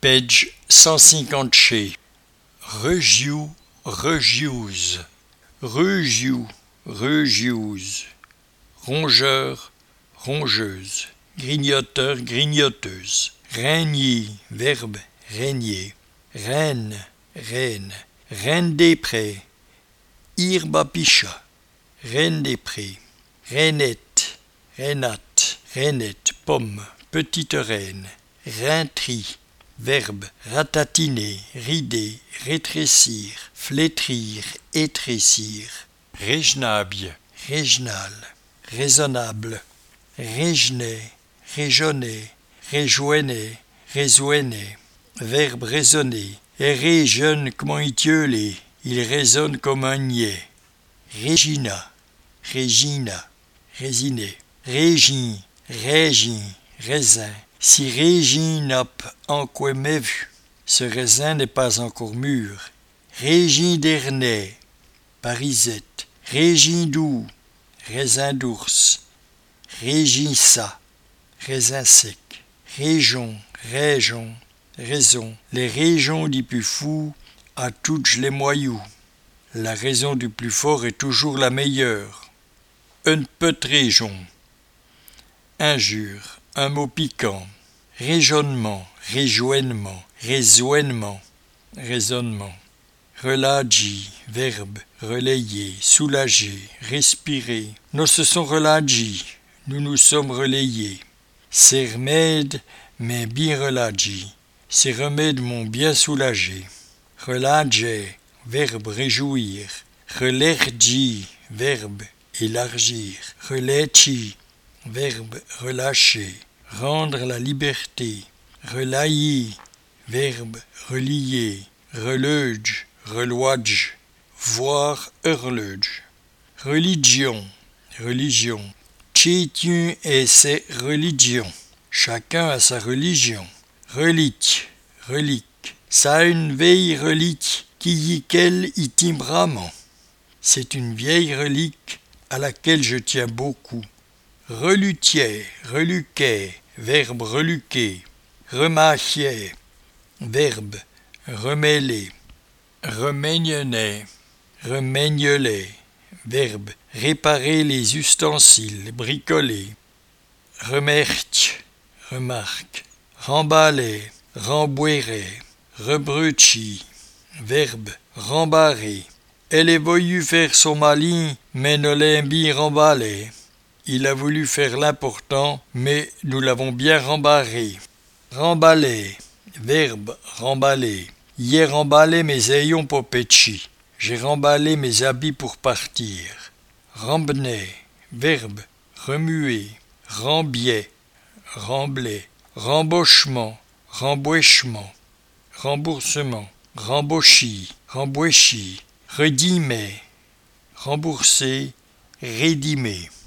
Page 150 chez. Regiou, regiouse. Regiou, regiouse. Rongeur, rongeuse. Grignoteur, grignoteuse. Régnier, verbe, régner. Reine, reine. Reine des prés. Irbapicha. Reine des prés. Rainette, rainate. Rainette, pomme. Petite reine. Rainterie. Verbe ratatiner, rider, rétrécir, flétrir, étrécir. Régenable, régional, raisonnable. Régener, réjonner, réjoigner, résoigner. Verbe raisonner. Errer jeune comme un itiolé, il résonne comme un niais. Régina, régina, résiner. Régin, régin, raisin. Si Régine n'a encore mais vu, ce raisin n'est pas encore mûr. Régine d'Ernay, Parisette. Régine doux, raisin d'ours. Régissa, raisin sec. Région, région, raison. Les régions du plus fou à toutes les moyous. La raison du plus fort est toujours la meilleure. Une petite région. Injure, un mot piquant. Réjonnement, réjoignement, raisonnement, raisonnement. Relagi, verbe, relayer, soulager, respirer. Nous se sont relagi, nous nous sommes relayés. Ces remèdes m'ont bien relagi, ces remèdes m'ont bien soulagé. Relager, verbe réjouir. Relergi, verbe élargir. Relachi, verbe relâcher. Rendre la liberté. Relayer, verbe relier. Reluge, relouage. Voir hurluge. Religion, religion. Chacun et ses religions. Chacun a sa religion. Relique, relique. Ça une vieille relique qui y quel y timbrament. C'est une vieille relique à laquelle je tiens beaucoup. Relutier, reluquet, verbe reluquer. Remachier, verbe remêler. Remaignonnet, remaignelait, verbe réparer les ustensiles, bricoler. Remerque, remarque. Remballer, rembouirer. Rebruchi, verbe rembarrer. Elle est voulu faire son malin, mais ne l'a bien remballé. Il a voulu faire l'important, mais nous l'avons bien rembarré. Remballer, verbe remballer. Hier remballé mes ayons pour Péchi. J'ai remballé mes habits pour partir. Rembener, verbe remuer. Rembier, remblai. Rembauchement, rembouchement. Remboursement, rembauchi, rembouchi. Redimer, rembourser, rédimer.